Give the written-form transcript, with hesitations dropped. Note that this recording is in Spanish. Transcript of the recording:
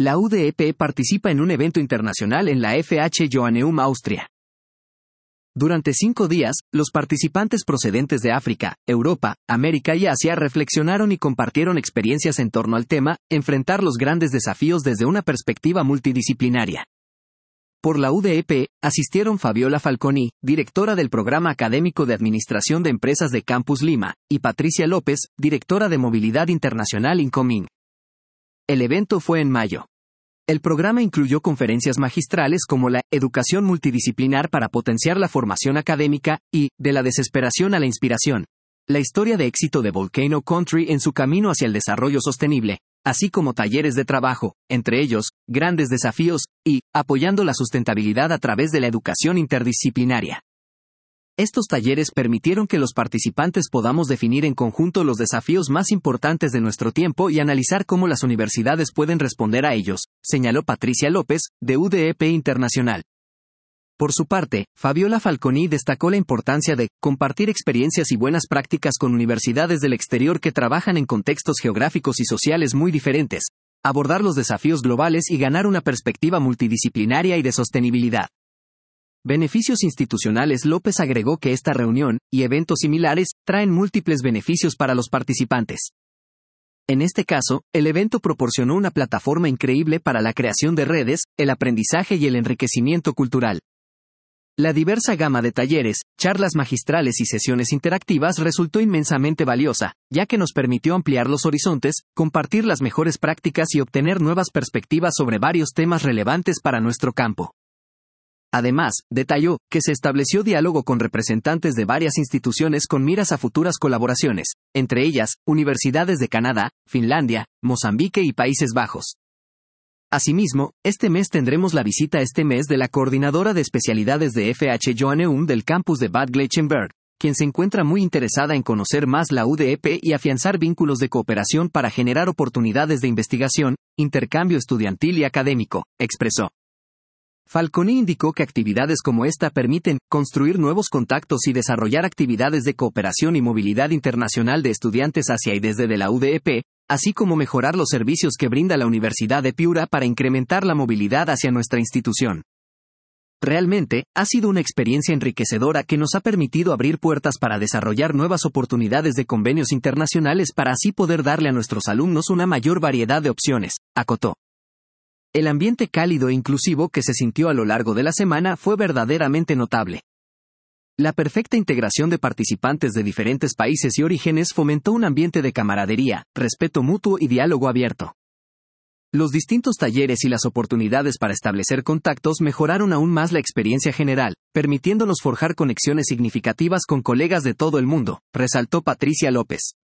La UDEP participa en un evento internacional en la FH Joanneum, Austria. Durante 5 días, los participantes procedentes de África, Europa, América y Asia reflexionaron y compartieron experiencias en torno al tema, enfrentar los grandes desafíos desde una perspectiva multidisciplinaria. Por la UDEP, asistieron Fabiola Falconi, directora del Programa Académico de Administración de Empresas de Campus Lima, y Patricia López, directora de Movilidad Internacional Incoming. El evento fue en mayo. El programa incluyó conferencias magistrales como la Educación multidisciplinar para potenciar la formación académica y De la desesperación a la inspiración, la historia de éxito de Volcano Country en su camino hacia el desarrollo sostenible, así como talleres de trabajo, entre ellos, grandes desafíos, y apoyando la sustentabilidad a través de la educación interdisciplinaria. Estos talleres permitieron que los participantes podamos definir en conjunto los desafíos más importantes de nuestro tiempo y analizar cómo las universidades pueden responder a ellos, señaló Patricia López, de UDEP Internacional. Por su parte, Fabiola Falconi destacó la importancia de compartir experiencias y buenas prácticas con universidades del exterior que trabajan en contextos geográficos y sociales muy diferentes, abordar los desafíos globales y ganar una perspectiva multidisciplinaria y de sostenibilidad. Beneficios institucionales. López agregó que esta reunión, y eventos similares, traen múltiples beneficios para los participantes. En este caso, el evento proporcionó una plataforma increíble para la creación de redes, el aprendizaje y el enriquecimiento cultural. La diversa gama de talleres, charlas magistrales y sesiones interactivas resultó inmensamente valiosa, ya que nos permitió ampliar los horizontes, compartir las mejores prácticas y obtener nuevas perspectivas sobre varios temas relevantes para nuestro campo. Además, detalló que se estableció diálogo con representantes de varias instituciones con miras a futuras colaboraciones, entre ellas, universidades de Canadá, Finlandia, Mozambique y Países Bajos. Asimismo, este mes tendremos la visita de la coordinadora de especialidades de FH Joanneum del campus de Bad Gleichenberg, quien se encuentra muy interesada en conocer más la UDEP y afianzar vínculos de cooperación para generar oportunidades de investigación, intercambio estudiantil y académico, expresó. Falconi indicó que actividades como esta permiten construir nuevos contactos y desarrollar actividades de cooperación y movilidad internacional de estudiantes hacia y desde de la UDEP, así como mejorar los servicios que brinda la Universidad de Piura para incrementar la movilidad hacia nuestra institución. Realmente, ha sido una experiencia enriquecedora que nos ha permitido abrir puertas para desarrollar nuevas oportunidades de convenios internacionales para así poder darle a nuestros alumnos una mayor variedad de opciones, acotó. El ambiente cálido e inclusivo que se sintió a lo largo de la semana fue verdaderamente notable. La perfecta integración de participantes de diferentes países y orígenes fomentó un ambiente de camaradería, respeto mutuo y diálogo abierto. Los distintos talleres y las oportunidades para establecer contactos mejoraron aún más la experiencia general, permitiéndonos forjar conexiones significativas con colegas de todo el mundo, resaltó Patricia López.